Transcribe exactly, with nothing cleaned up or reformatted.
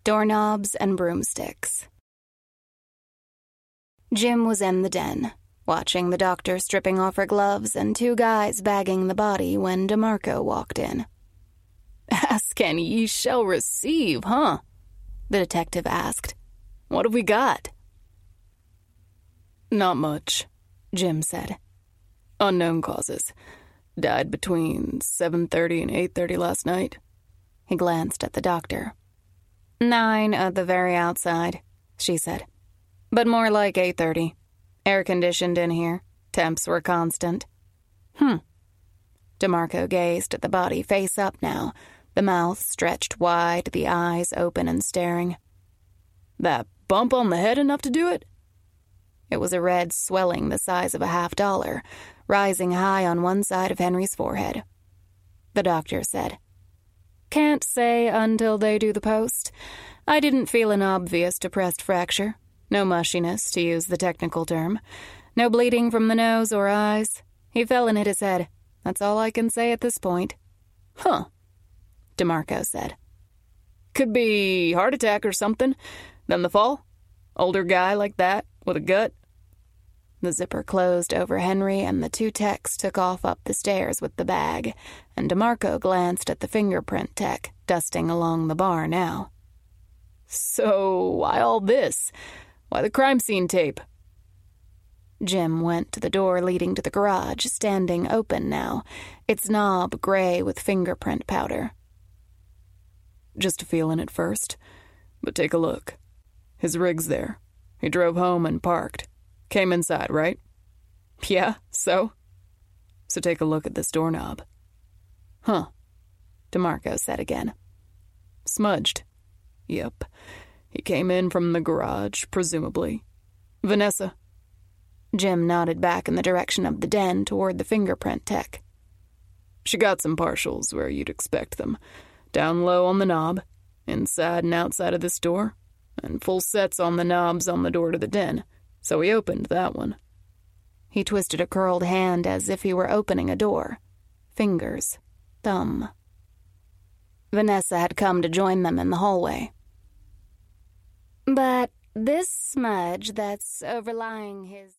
doorknobs and broomsticks. Jim was in the den, watching the doctor stripping off her gloves and two guys bagging the body when DeMarco walked in. "Ask and ye shall receive, huh?" the detective asked. "What have we got?" "Not much," Jim said. "Unknown causes. Died between seven thirty and eight thirty last night." He glanced at the doctor. Nine at the very outside, she said. But more like eight thirty. Air-conditioned in here. Temps were constant. Hmm. DeMarco gazed at the body face up now, the mouth stretched wide, the eyes open and staring. "That bump on the head enough to do it?" It was a red swelling the size of a half dollar, rising high on one side of Henry's forehead. The doctor said, "Can't say until they do the post. I didn't feel an obvious depressed fracture. No mushiness, to use the technical term. No bleeding from the nose or eyes. He fell and hit his head. That's all I can say at this point." "Huh," DeMarco said. "Could be heart attack or something. Then the fall? Older guy like that, with a gut?" The zipper closed over Henry, and the two techs took off up the stairs with the bag, and DeMarco glanced at the fingerprint tech, dusting along the bar now. "So, why all this? Why the crime scene tape?" Jim went to the door leading to the garage, standing open now, its knob gray with fingerprint powder. "Just a feeling at first. But take a look. His rig's there. He drove home and parked. Came inside, right?" "Yeah, so?" "So take a look at this doorknob." "Huh," DeMarco said again. "Smudged. Yep. He came in from the garage, presumably. Vanessa." Jim nodded back in the direction of the den toward the fingerprint tech. "She got some partials where you'd expect them. Down low on the knob, inside and outside of this door, and full sets on the knobs on the door to the den. So he opened that one." He twisted a curled hand as if he were opening a door. Fingers. Thumb. Vanessa had come to join them in the hallway. "But this smudge that's overlying his..."